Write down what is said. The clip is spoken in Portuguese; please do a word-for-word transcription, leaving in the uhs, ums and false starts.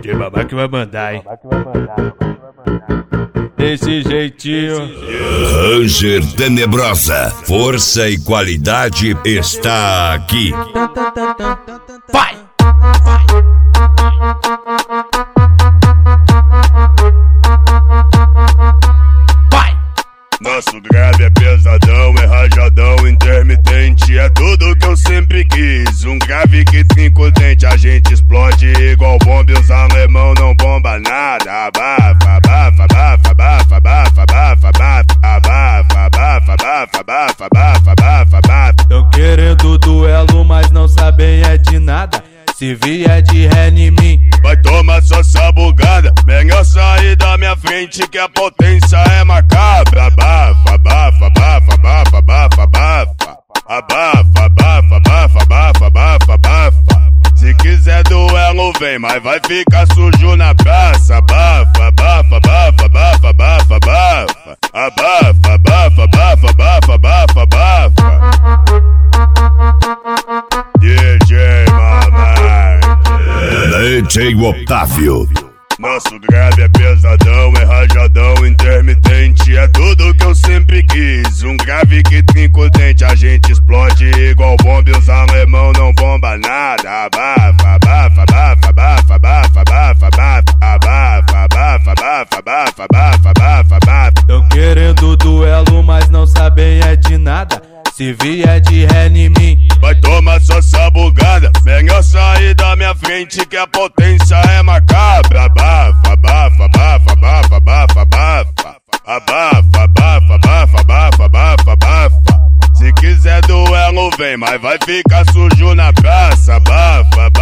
D J Babá que vai mandar, hein? Desse jeitinho. Ranger Tenebrosa, força e qualidade está aqui. Vai! Vai! Nosso grave é pesadão, é rajadão, intermitente, é tudo que eu sempre quis. Um grave que trinca o dente, a gente explode igual bomba e os alemão não bomba nada. Abafa, abafa, abafa, abafa, abafa, abafa, abafa, abafa, abafa, abafa, abafa, abafa, abafa, abafa. Tão querendo duelo, mas não sabem é de nada. Se vier de ré em mim, vai tomar só sabugada. Melhor sair da minha frente que a potência é macabra. Abafa, abafa, abafa, abafa, abafa, abafa. Abafa, abafa, abafa, abafa, abafa, abafa. Se quiser duelo vem, mas vai ficar sujo na praça. Abafa, abafa, abafa, abafa, abafa, abafa. Abafa, abafa, abafa, abafa, abafa, abafa. D J Mamãe, D J Otávio. nosso grave é pesadão, é rajadão, intermitente, é tudo que eu sempre quis. Um grave que trinca o dente, a gente explode igual bomba e os alemão não bomba nada. Abafa, abafa, abafa, abafa, abafa, abafa, abafa, abafa, abafa, abafa, abafa, abafa, abafa, abafa. tão querendo duelo, mas não sabem é de nada. Se vier de ré em mim, vai tomar só sabugada. Melhor sair da minha frente que a potência é macabra. Abafa, abafa, abafa, abafa, abafa, abafa. Abafa, abafa, abafa, abafa, abafa, abafa. Se quiser duelo vem, mas vai ficar sujo na praça. Abafa, abafa.